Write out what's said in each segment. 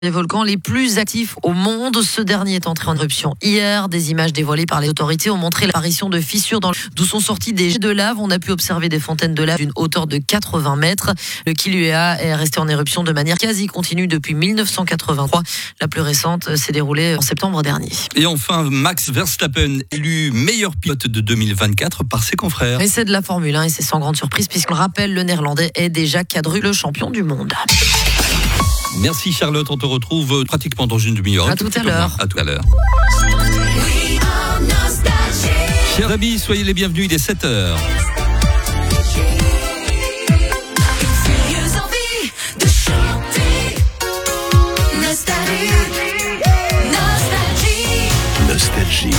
Les volcans les plus actifs au monde. Ce dernier est entré en éruption hier. Des images dévoilées par les autorités ont montré l'apparition de fissures d'où sont sortis des jets de lave. On a pu observer des fontaines de lave d'une hauteur de 80 mètres. Le Kilauea est resté en éruption de manière quasi continue depuis 1983. La plus récente s'est déroulée en septembre dernier. Et enfin, Max Verstappen, élu meilleur pilote de 2024 par ses confrères. Et c'est de la Formule 1 et c'est sans grande surprise puisqu'on rappelle, le Néerlandais est déjà quadruple champion du monde. Merci Charlotte, on te retrouve pratiquement dans une demi-heure. À tout à l'heure. À tout à l'heure. Chers amis, soyez les bienvenus, il est 7h. Nostalgie.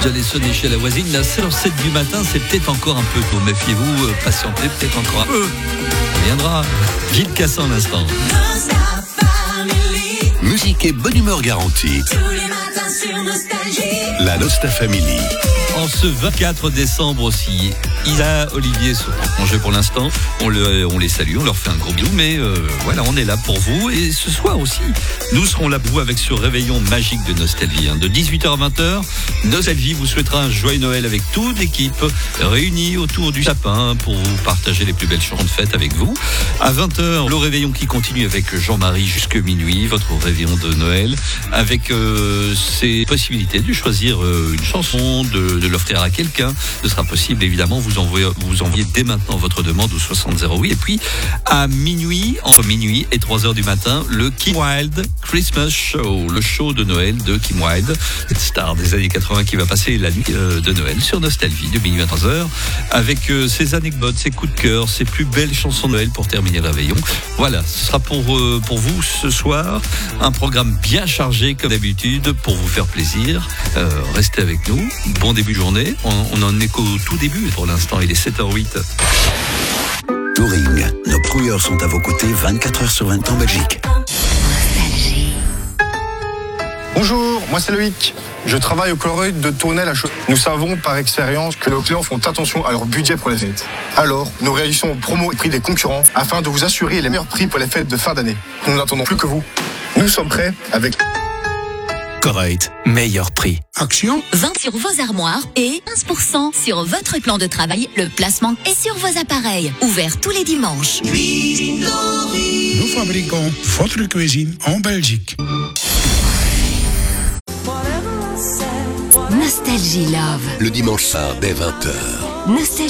Vous allez sonner chez la voisine. La 7h07 du matin, c'est peut-être encore un peu tôt. Méfiez-vous, patientez peut-être encore un peu. Ça viendra. Gilles Cassan l'instant. Musique et bonne humeur garantie. Tous les matins sur Nostalgie. La Nosta Family. En ce 24 décembre aussi, Isa, Olivier sont en congé pour l'instant. On les salue, on leur fait un gros bisou. Mais voilà, on est là pour vous. Et ce soir aussi, nous serons là pour vous avec ce réveillon magique de Nostalgie. De 18h à 20h, Nostalgie vous souhaitera un joyeux Noël avec toute l'équipe réunie autour du sapin pour vous partager les plus belles chansons de fête avec vous. À 20h, le réveillon qui continue avec Jean-Marie jusque minuit, votre réveillon de Noël, avec ces possibilités de choisir une chanson, de l'offrir à quelqu'un. Ce sera possible, évidemment, vous envoyez dès maintenant votre demande au 6008. Et puis, à minuit, entre minuit et 3h du matin, le Kim Wilde Christmas Show, le show de Noël de Kim Wilde, cette star des années 80 qui va passer la nuit de Noël sur Nostalgie de minuit à 3h, avec ses anecdotes, ses coups de cœur, ses plus belles chansons de Noël pour terminer le réveillon. Voilà, ce sera pour vous ce soir, un programme bien chargé comme d'habitude pour vous faire plaisir. Restez avec nous. Bon début de journée. On en est qu'au tout début pour l'instant. Il est 7h08. Touring, nos crouilleurs sont à vos côtés 24h sur 20 en Belgique. Bonjour, moi c'est Loïc. Je travaille au Colruyt de Tournai la Chaux. Nous savons par expérience que nos clients font attention à leur budget pour les fêtes. Alors, nous réagissons aux promos et prix des concurrents afin de vous assurer les meilleurs prix pour les fêtes de fin d'année. Nous n'attendons plus que vous. Nous sommes prêts avec Colruyt, meilleur prix. Action. 20 sur vos armoires et 15% sur votre plan de travail, le placement et sur vos appareils. Ouvert tous les dimanches. Nous fabriquons votre cuisine en Belgique. Nostalgie Love. Le dimanche soir dès 20h. Nostalgie.